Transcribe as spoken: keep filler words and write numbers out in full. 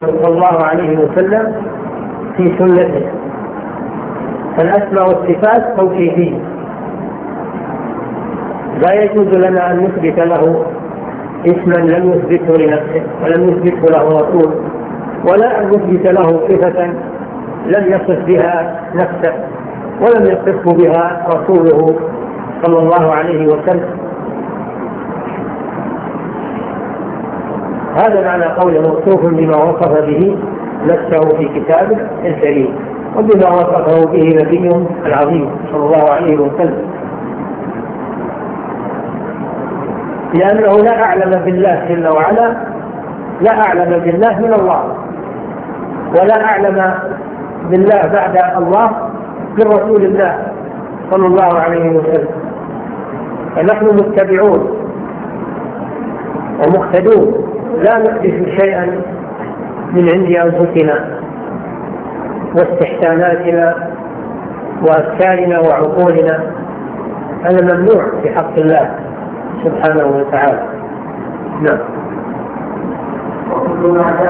صلى الله عليه وسلم في سنته. الأسماء والصفات توقيفية، لا يجوز لنا أن نثبت له اسما لم يثبته لنفسه ولم يثبته له رسول، ولا أن نثبت له صفة لم يصف بها نفسه ولم يصفه بها رسوله صلى الله عليه وسلم. هذا معنى قوله موصوف بما وصف به نفسه في كتابه الكريم وبما وصفه به نبيه العظيم صلى الله عليه وسلم، لأنه لا أعلم بالله جل وعلا، لا أعلم بالله من الله، ولا أعلم بالله بعد الله من رسول الله صلى الله عليه وسلم. فنحن متبعون ومقتدون، لا نحدث شيئا من عند أنفسنا واستحساناتنا وأفكارنا وعقولنا، هذا ممنوع في حق الله سبحانه وتعالى. نعم.